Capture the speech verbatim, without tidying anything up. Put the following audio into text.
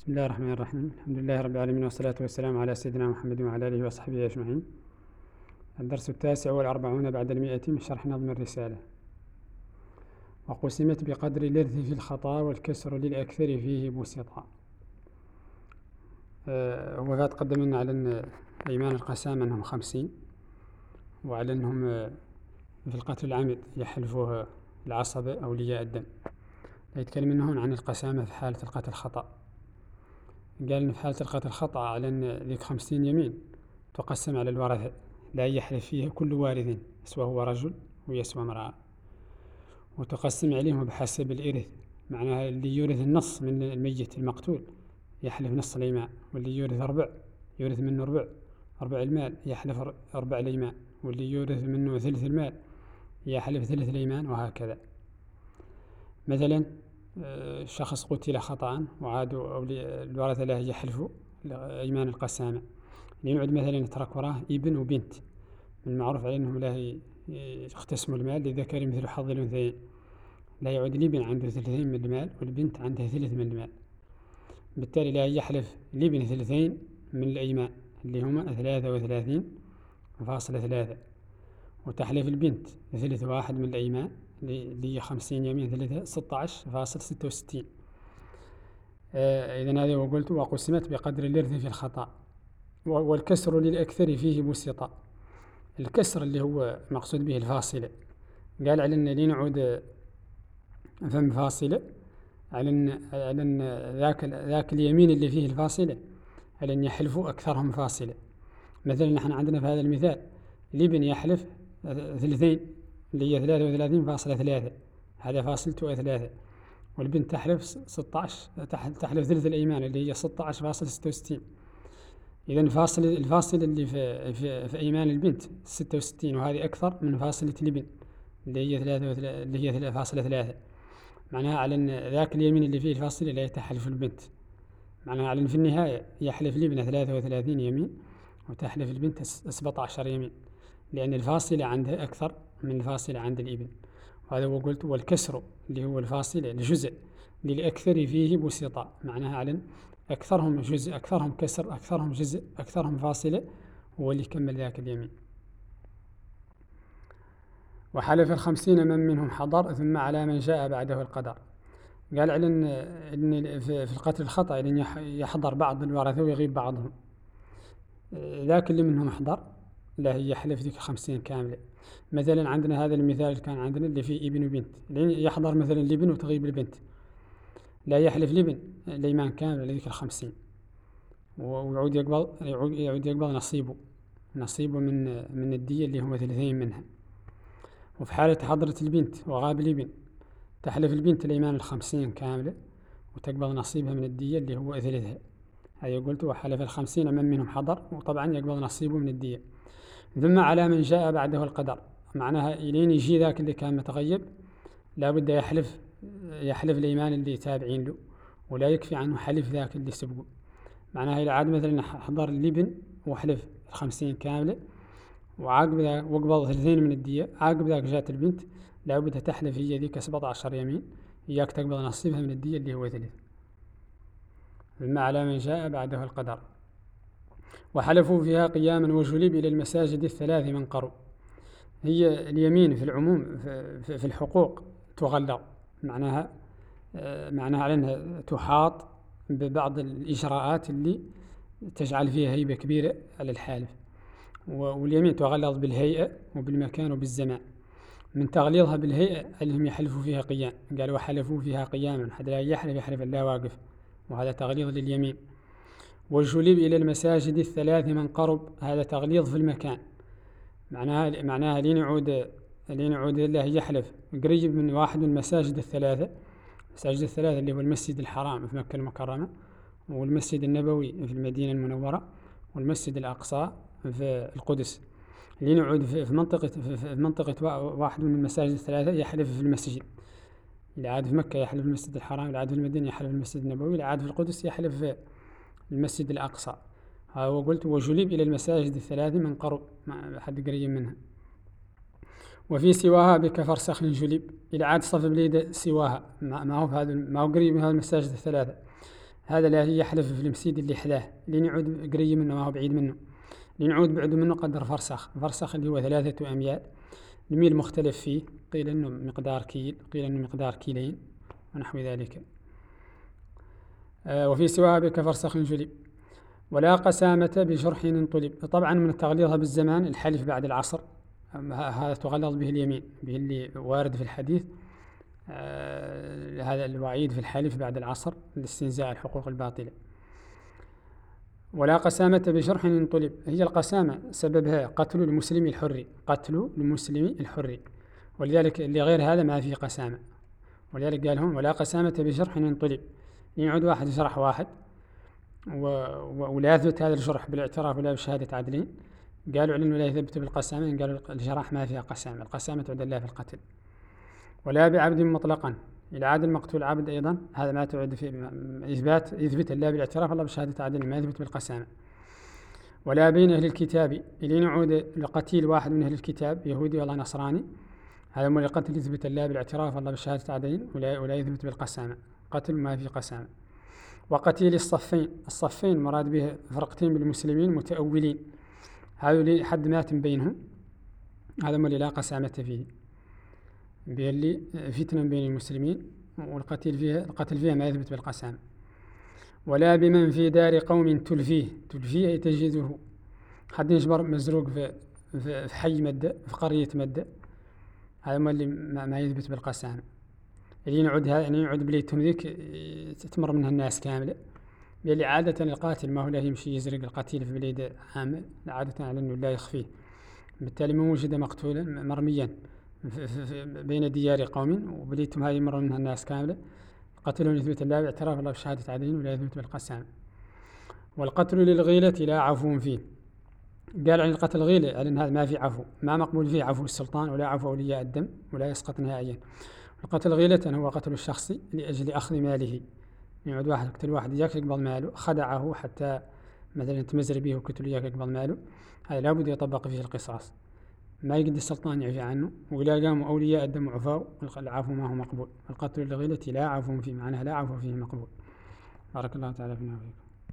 بسم الله الرحمن الرحيم. الحمد لله رب العالمين، والصلاة والسلام على سيدنا محمد وعلى آله وصحبه أجمعين. الدرس التاسع والأربعون بعد المئة من شرح نظم الرسالة. وقسمت بقدر الإرث في الخطأ، والكسر للأكثر فيه بسطا. أه وهذا تقدم لنا على أن أيمان القسامة أنهم خمسين، وعلى أنهم في القتل العمد يحلفوه العصبة أولياء الدم. لا يتكلم منهم عن القسامة في حالة القتل الخطأ. قال إن في حالة القتل الخطأ على أن ذيك خمسين يمين تقسم على الورثة، لا يحلف فيها كل وارث سواء هو رجل ويسوى امرأة، وتقسم عليهم بحسب الإرث. معناها اللي يورث النص من الميت المقتول يحلف نص الإيمان، واللي يورث ربع يورث منه ربع ربع المال يحلف ربع الإيمان، واللي يورث منه ثلث المال يحلف ثلث الإيمان، وهكذا. مثلا شخص قتل خطأ وعادوا الورثة له يحلفوا أيمان القسامة، لنعد مثلا يترك وراه ابن وبنت، من المعروف على أنهم لا يقتسموا المال للذكر مثل حظ الأنثيين. لا يعود الابن عنده ثلثين من المال والبنت عندها ثلث من المال، بالتالي لا يحلف الابن ثلثين من الأيمان اللي هما ثلاثة وثلاثين فاصلة ثلاثة، وتحلف البنت ثلث واحد من الأيمان اللي هي خمسين يمين ثلاثة ستة عشر فاصل ستة وستين. آه إذن هذا وقلت وقسمت بقدر الإرث في الخطأ، والكسر للأكثر فيه بسطا. الكسر اللي هو مقصود به الفاصلة، قال على أن لنعود فم فاصلة على أن على أن ذاك ذاك اليمين اللي فيه الفاصلة على أن يحلفوا أكثرهم فاصلة. مثلا نحن عندنا في هذا المثال الابن يحلف ثلثين اللي هي ثلاثة وثلاثين فاصلة ثلاثة، هذا فاصلته ثلاثة، والبنت تحلف ستة عشر تحلف ثلث الأيمان اللي هي ستة عشر فاصلة ستة وستين. إذا الفاصل الفاصل اللي في, في, في أيمان البنت ستة وستين، وهذه أكثر من فاصلة الابن اللي هي ثلاثة اللي هي ثلاثة فاصلة ثلاثة. معناها على أن ذاك اليمين اللي فيه الفاصل لا يتحلف البنت، معناها على أن في النهاية يحلف الابن ثلاثة وثلاثين يمين وتحلف البنت سبعة عشر يمين، لأن الفاصلة عندها أكثر من الفاصلة عند الابن. وهذا هو قلت والكسر اللي هو الفاصلة الجزء للأكثر فيه بسطا، معناها على أكثرهم جزء أكثرهم كسر أكثرهم جزء أكثرهم فاصلة هو اللي يكمل ذاك اليمين. وحلف الخمسين من منهم حضر، ثم على من جاء بعده القدر. قال على أن في القتل الخطأ أن يحضر بعض الورثة ويغيب بعضهم، ذاك اللي منهم حضر لا يحلف ذيك خمسين كاملة. مثلا عندنا هذا المثال اللي كان عندنا اللي فيه ابن وبنت، يحضر مثلا الابن وتغيب البنت، لا يحلف الابن الأيمان كامل لذيك الخمسين، ويعود يقبض يعود يقبض نصيبه نصيبه من من الدية اللي هم ثلاثين منها. وفي حالة حضرة البنت وغاب الابن تحلف البنت الأيمان الخمسين كاملة وتقبض نصيبها من الدية اللي هو ثلثها. هذا قلت وحلف الخمسين من منهم حضر، وطبعا يقبض نصيبه من الدية. ثم على من جاء بعده القدر، معناها إلين يجي ذاك اللي كان متغيب لابد يحلف يحلف الإيمان اللي تابعين له، ولا يكفي عنه حلف ذاك اللي سبقه. معناها إذا عاد مثلا حضر الابن وحلف الخمسين كاملة وعاقب ذاك وقبض ثلاثين من الدية، عاقب ذاك جات البنت لابد تحلف هي ذيك سبعة عشر يمين إياك تقبض نصيبها من الدية اللي هو ثلاث. ثم على من جاء بعده القدر. وحلفوا فيها قياما وجلب إلى المساجد الثلاث من قروا. هي اليمين في العموم في الحقوق تغلظ، معناها معناها على أنها تحاط ببعض الإجراءات اللي تجعل فيها هيبة كبيرة على الحالف. واليمين تغلظ بالهيئة وبالمكان وبالزمان. من تغليظها بالهيئة اللي هم يحلفوا فيها قيام، قالوا وحلفوا فيها قياما، حتى لا يحلف يحلف لا واقف، وهذا تغليظ لليمين. وجلب إلى المساجد الثلاث من قرب، هذا تغليظ في المكان، معناها معناها لين يعود لين يعود الله يحلف قريب من واحد من المساجد الثلاثة. المساجد الثلاثة اللي هو المسجد الحرام في مكة المكرمة، والمسجد النبوي في المدينة المنورة، والمسجد الأقصى في القدس. لين يعود في منطقة في منطقة واحد من المساجد الثلاثة يحلف في المسجد. اللي عاد في مكة يحلف في المسجد الحرام، اللي عاد في المدينة يحلف في المسجد النبوي، اللي عاد في القدس يحلف في المسجد الأقصى. ها وقلت وجلب إلى المساجد الثلاث من قرب، حد قريب منها. وفي سواها بكفرسخ جلب، إلى عاد صف بليد سواها، ما هو هذا ما هو قريب من هذه المساجد الثلاثة، هذا لا يحلف في المسيد اللي حداه، لين يعود قريب منه ما هو بعيد منه، لين يعود بعد منه قدر فرسخ، فرسخ اللي هو ثلاثة أميال. الميل مختلف فيه، قيل إنه مقدار كيل، قيل إنه مقدار كيلين ونحو ذلك. آه وفي سواها بكفرسخ جلب. ولا قسامة بجرح انطلب. طبعا من تغليظها بالزمان الحلف بعد العصر، هذا تغلظ به اليمين، به اللي وارد في الحديث، آه هذا الوعيد في الحلف بعد العصر لاستنزاء الحقوق الباطلة. ولا قسامة بجرح انطلب، هي القسامة سببها قتل المسلم الحر، قتل المسلم الحر، ولذلك لغير هذا ما فيه قسامة. ولذلك قال هون ولا قسامة بجرح انطلب، يعود واحد جرح واحد ولا يثبت هذا الجرح بالاعتراف ولا بشهادة عدلين، قالوا علم لا يثبت بالقسامة، قالوا الجراح ما فيها قسامة، القسامة تعد الله في القتل. ولا بعبد مطلقا، إلى عاد المقتول عبد أيضا، هذا ما تعد في إثبات، يثبت الله بالاعتراف الله بشهادة عدل، ما يثبت بالقسامة. ولا بين أهل الكتاب، إلى يعود القتيل واحد من أهل الكتاب يهودي ولا نصراني، هذا مو القتل يثبت الله بالاعتراف الله بشهادة عدل ولا, ولا يثبت بالقسامة، قتل ما في قسامة. وقتيل الصفين، الصفين مراد به فرقتين من المسلمين متأولين، هذا حد مات بينهم، هذا ما لا قسامة فيه، بيلي فتنة بين المسلمين، والقتيل فيها القتل فيها ما يثبت بالقسامة. ولا بمن في دار قوم تلفيه، تلفيه أي تجده، حد يجبر مزروق في في حي مدة، في قرية مدة، هذا ما اللي ما يثبت بالقسامة. اللي ينعد يعني ينعد بليتهم ذيك تتمر منها الناس كاملة، بيلي عادة القاتل ما هو لا يمشي يزرق القتيل في بليد عامل، عادة على أنه لا يخفيه، بالتالي ما وجد مقتولا مرميا بين ديار قوم وبليتهم هذه مر منها الناس كاملة، قتلهم يثبت الله باعتراف الله بشهادة عدلين ولا يثبت بالقسامة. والقتل للغيلة لا عفو فيه، قال عن القتل غيلة على أن هذا ما في عفو، ما مقبول فيه عفو السلطان ولا عفو أولياء الدم ولا يسقط نهائيا. القتل غيلة هو قتل الشخص لأجل أخذ ماله، يعود واحد يقتل واحد إياك يقبض ماله، خدعه حتى مثلا تمزر به وقتل إياك يقبض ماله، هذا لابد يطبق فيه القصاص، ما يقدر السلطان يعفي عنه، وإذا قاموا أولياء الدم عفاو العفو ما هو مقبول. القتل للغيلة لا عفو فيه، معناها لا عفو فيه مقبول. بارك الله تعالى فينا وفيكم.